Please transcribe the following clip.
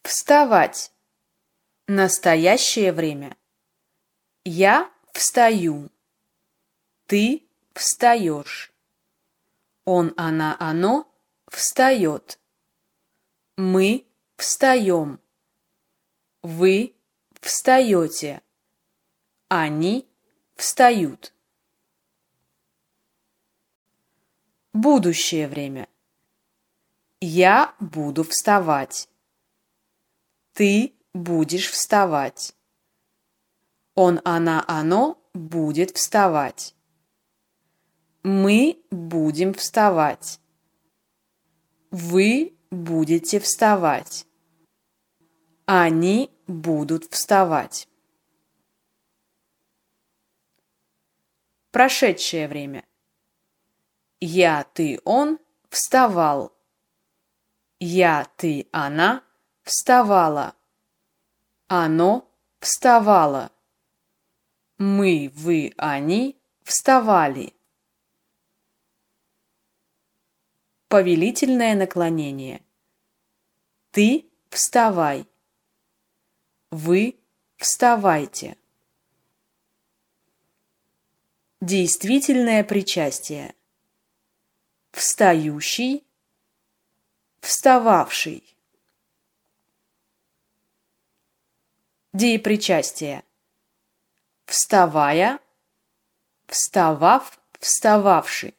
Вставать. Настоящее время. Я встаю. Ты встаешь. Он, она, оно встает. Мы встаем. Вы встаете. Они встают. Будущее время. Я буду вставать. Ты будешь вставать. Он, она, оно будет вставать. Мы будем вставать. Вы будете вставать. Они будут вставать. Прошедшее время. Я, ты, он вставал. Я, ты, она вставала. Оно вставало. Мы, вы, они вставали. Повелительное наклонение. Ты вставай. Вы вставайте. Действительное причастие. Встающий, встававший. Деепричастие. Вставая, вставав, встававший.